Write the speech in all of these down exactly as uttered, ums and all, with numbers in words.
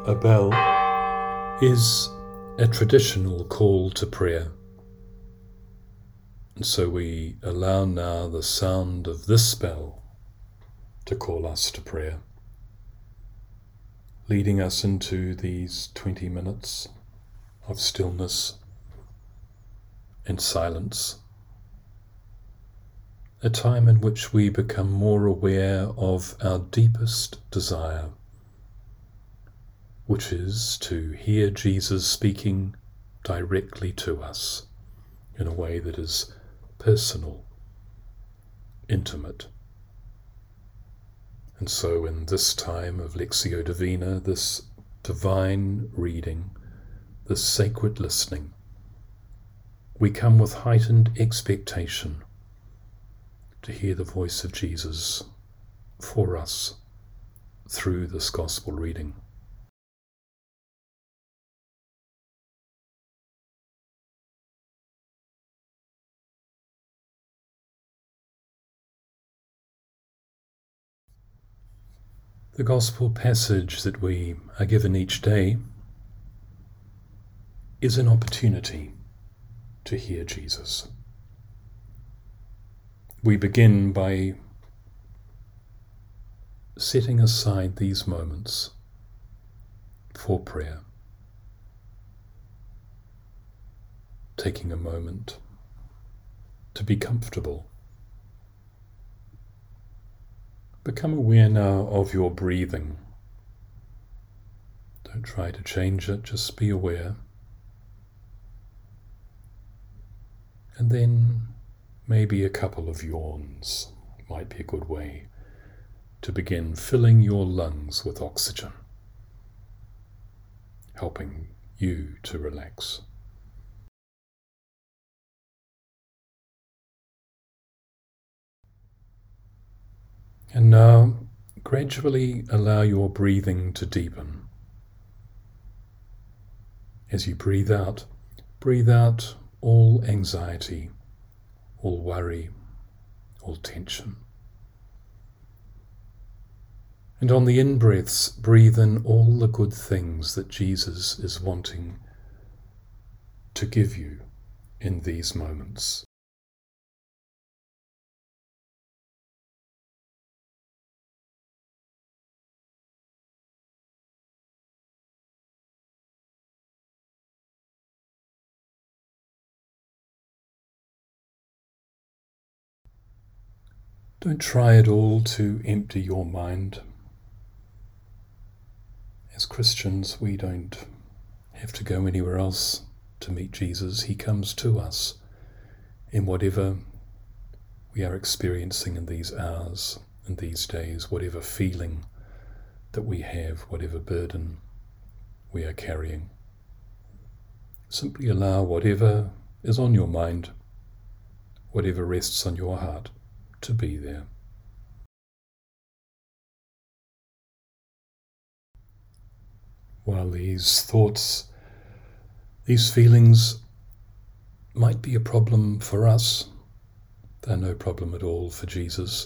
a bell is a traditional call to prayer. And so we allow now the sound of this bell to call us to prayer, leading us into these twenty minutes of stillness and silence, a time in which we become more aware of our deepest desire, which is to hear Jesus speaking directly to us in a way that is personal, intimate. And so in this time of Lectio Divina, this divine reading, this sacred listening, we come with heightened expectation to hear the voice of Jesus for us through this gospel reading. The gospel passage that we are given each day is an opportunity to hear Jesus. We begin by setting aside these moments for prayer, taking a moment to be comfortable. Become aware now of your breathing. Don't try to change it, just be aware. And then maybe a couple of yawns might be a good way to begin filling your lungs with oxygen, helping you to relax. And now, gradually allow your breathing to deepen. As you breathe out, breathe out all anxiety, all worry, all tension. And on the in-breaths, breathe in all the good things that Jesus is wanting to give you in these moments. Don't try at all to empty your mind. As Christians, we don't have to go anywhere else to meet Jesus. He comes to us in whatever we are experiencing in these hours and these days, whatever feeling that we have, whatever burden we are carrying. Simply allow whatever is on your mind, whatever rests on your heart, to be there. While these thoughts, these feelings might be a problem for us, they're no problem at all for Jesus.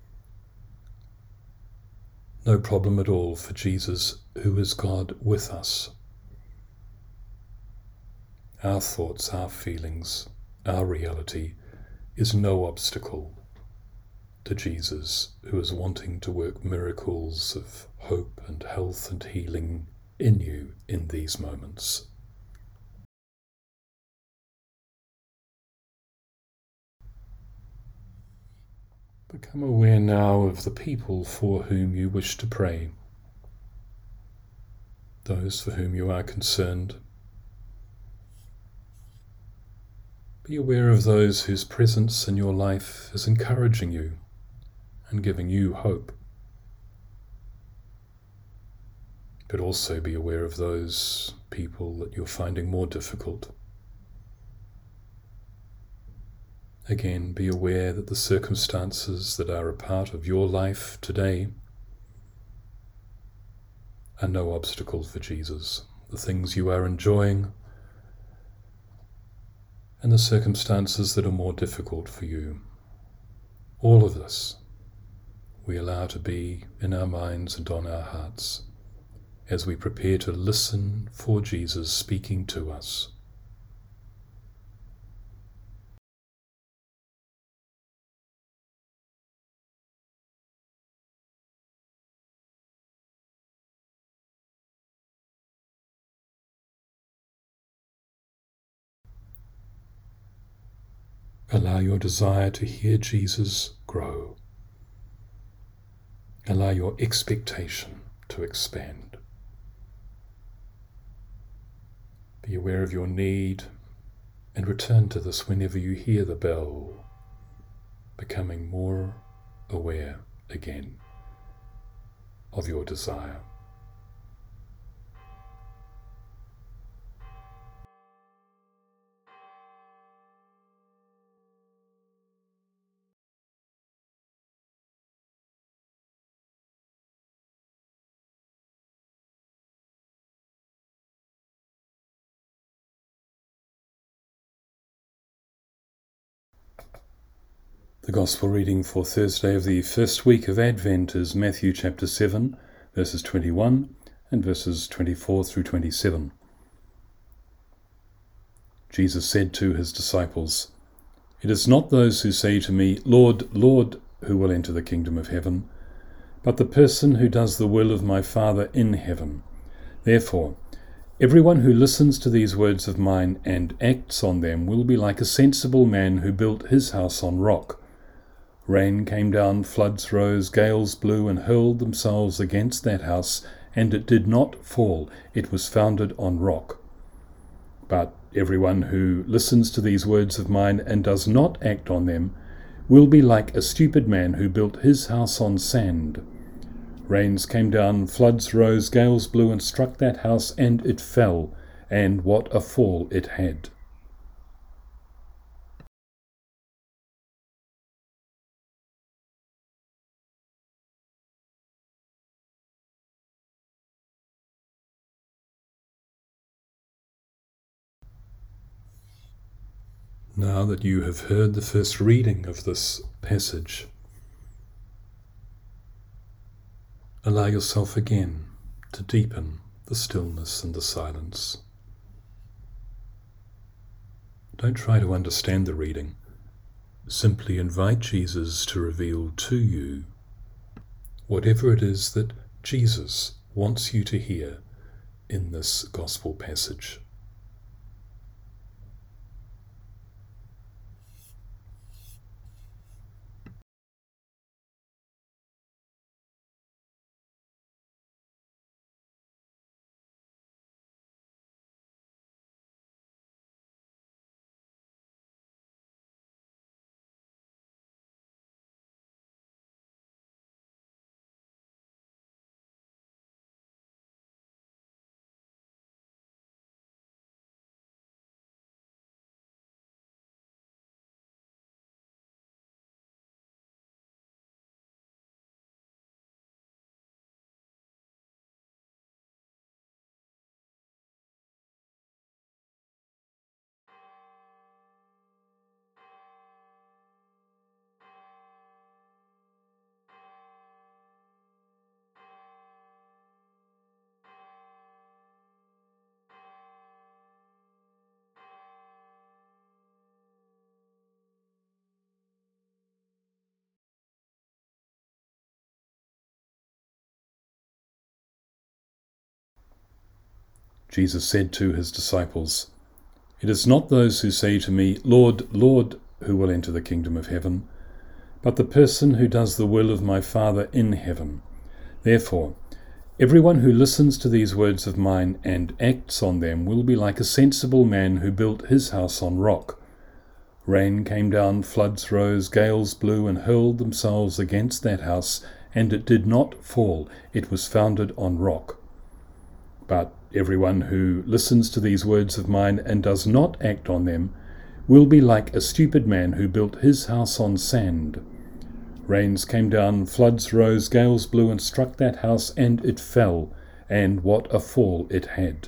No problem at all for Jesus, who is God with us. Our thoughts, our feelings, our reality is no obstacle to Jesus, who is wanting to work miracles of hope and health and healing in you in these moments. Become aware now of the people for whom you wish to pray, those for whom you are concerned. Be aware of those whose presence in your life is encouraging you and giving you hope. But also be aware of those people that you're finding more difficult. Again, be aware that the circumstances that are a part of your life today are no obstacle for Jesus. The things you are enjoying and the circumstances that are more difficult for you. All of this we allow to be in our minds and on our hearts. as we prepare to listen for Jesus speaking to us. Allow your desire to hear Jesus grow. Allow your expectation to expand. Be aware of your need and return to this whenever you hear the bell, becoming more aware again of your desire. The Gospel reading for Thursday of the first week of Advent is Matthew chapter seven, verses twenty-one and verses twenty-four through twenty-seven. Jesus said to his disciples, "It is not those who say to me, 'Lord, Lord,' who will enter the kingdom of heaven, but the person who does the will of my Father in heaven. Therefore, everyone who listens to these words of mine and acts on them will be like a sensible man who built his house on rock. Rain came down, floods rose, gales blew and hurled themselves against that house, and it did not fall. It was founded on rock. But everyone who listens to these words of mine and does not act on them will be like a stupid man who built his house on sand. Rains came down, floods rose, gales blew and struck that house, and it fell, and what a fall it had." Now that you have heard the first reading of this passage, allow yourself again to deepen the stillness and the silence. Don't try to understand the reading. Simply invite Jesus to reveal to you whatever it is that Jesus wants you to hear in this gospel passage. Jesus said to his disciples, "It is not those who say to me, 'Lord, Lord,' who will enter the kingdom of heaven, but the person who does the will of my Father in heaven. Therefore, everyone who listens to these words of mine and acts on them will be like a sensible man who built his house on rock. Rain came down, floods rose, gales blew and hurled themselves against that house, and it did not fall. It was founded on rock. But everyone who listens to these words of mine and does not act on them will be like a stupid man who built his house on sand. Rains came down, floods rose, gales blew and struck that house, and it fell, and what a fall it had."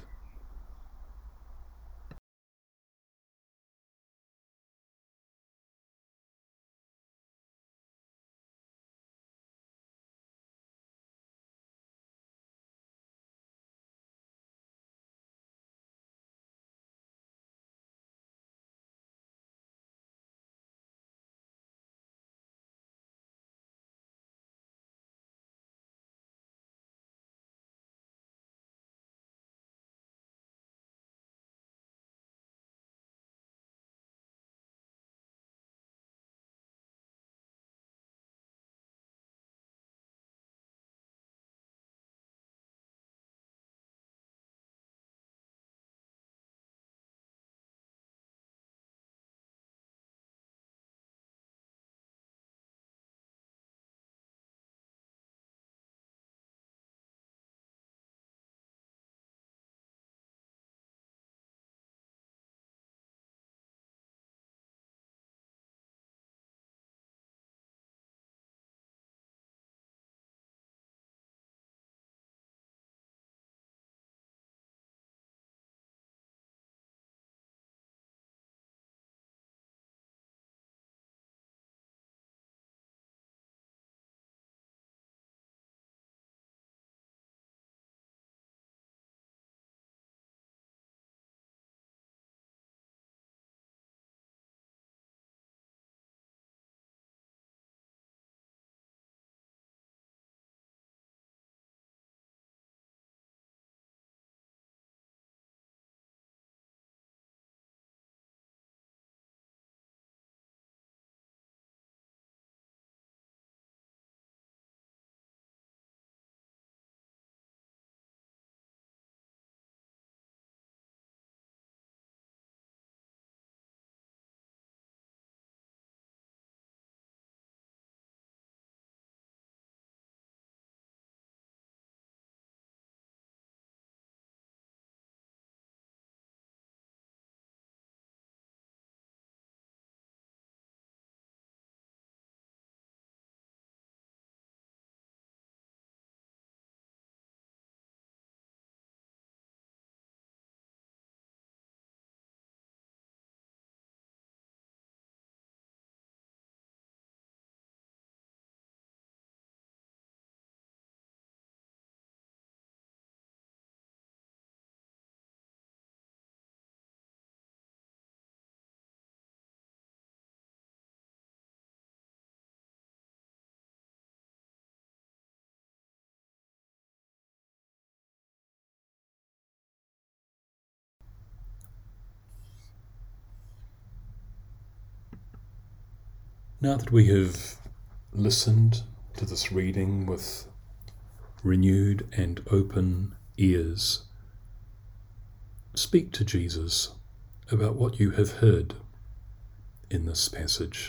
Now that we have listened to this reading with renewed and open ears, speak to Jesus about what you have heard in this passage.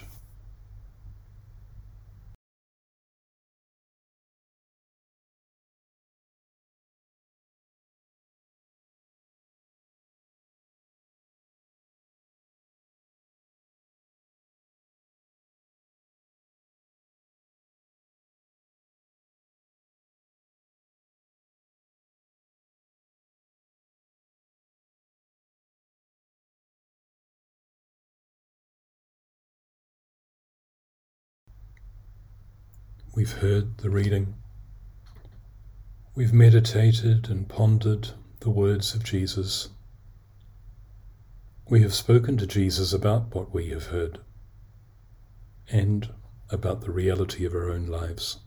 We've heard the reading. We've meditated and pondered the words of Jesus. We have spoken to Jesus about what we have heard and about the reality of our own lives.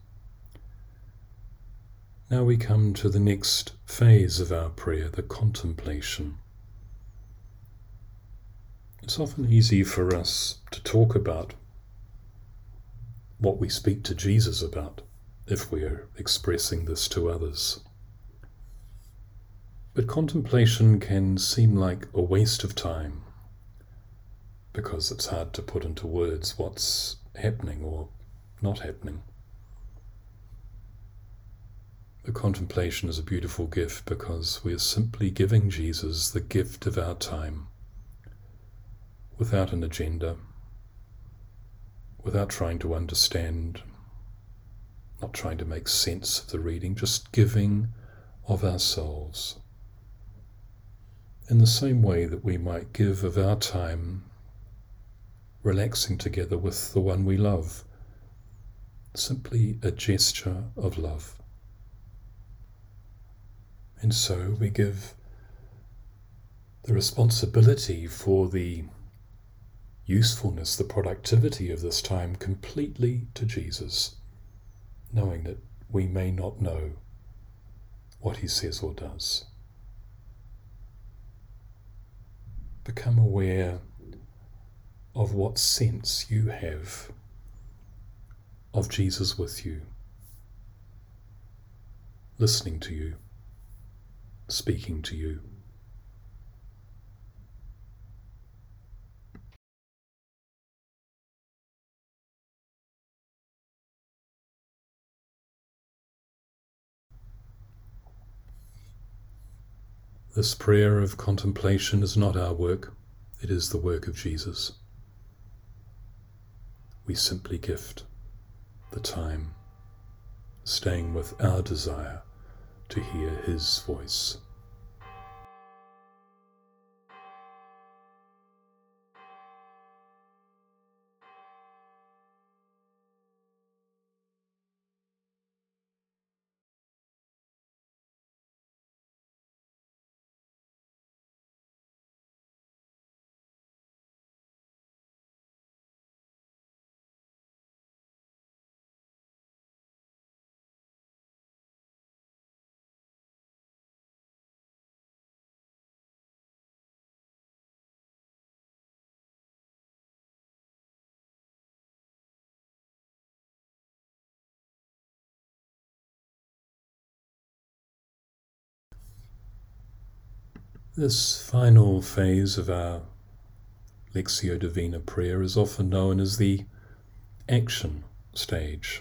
Now we come to the next phase of our prayer, the contemplation. It's often easy for us to talk about what we speak to Jesus about if we are expressing this to others. But contemplation can seem like a waste of time because it's hard to put into words what's happening or not happening. The contemplation is a beautiful gift because we are simply giving Jesus the gift of our time without an agenda, without trying to understand, not trying to make sense of the reading, just giving of ourselves. In the same way that we might give of our time relaxing together with the one we love, simply a gesture of love. And so we give the responsibility for the usefulness, the productivity of this time completely to Jesus, knowing that we may not know what he says or does. Become aware of what sense you have of Jesus with you, listening to you, speaking to you. This prayer of contemplation is not our work, it is the work of Jesus. We simply gift the time, staying with our desire to hear his voice. This final phase of our Lectio Divina prayer is often known as the action stage.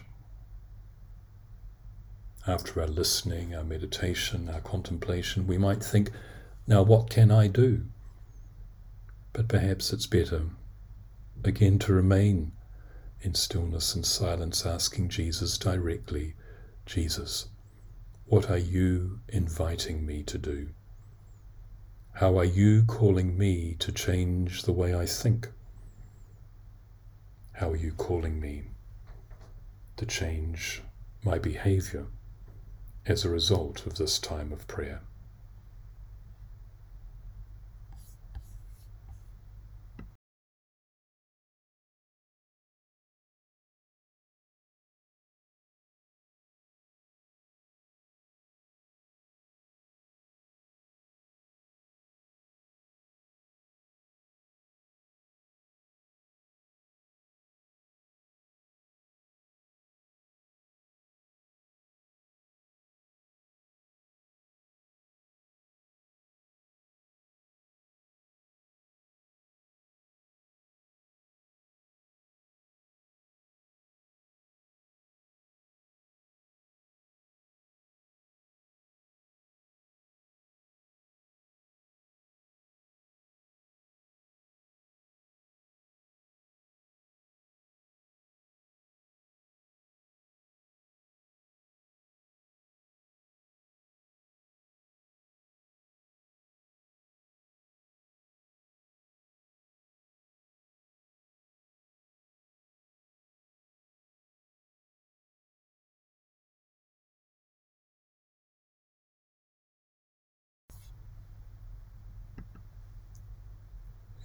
After our listening, our meditation, our contemplation, we might think, now what can I do? But perhaps it's better again to remain in stillness and silence, asking Jesus directly, Jesus, what are you inviting me to do? How are you calling me to change the way I think? How are you calling me to change my behavior as a result of this time of prayer?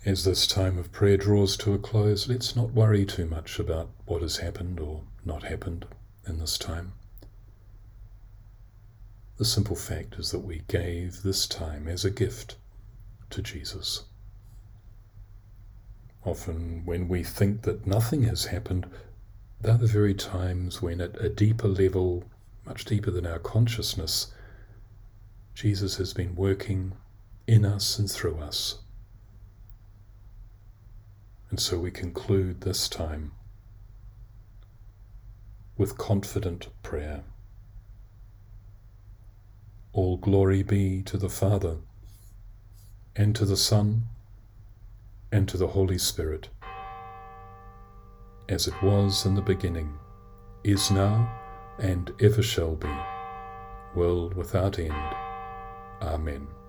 As this time of prayer draws to a close, let's not worry too much about what has happened or not happened in this time. The simple fact is that we gave this time as a gift to Jesus. Often when we think that nothing has happened, they're the very times when at a deeper level, much deeper than our consciousness, Jesus has been working in us and through us. And so we conclude this time with confident prayer. All glory be to the Father, and to the Son, and to the Holy Spirit, as it was in the beginning, is now, and ever shall be, world without end. Amen.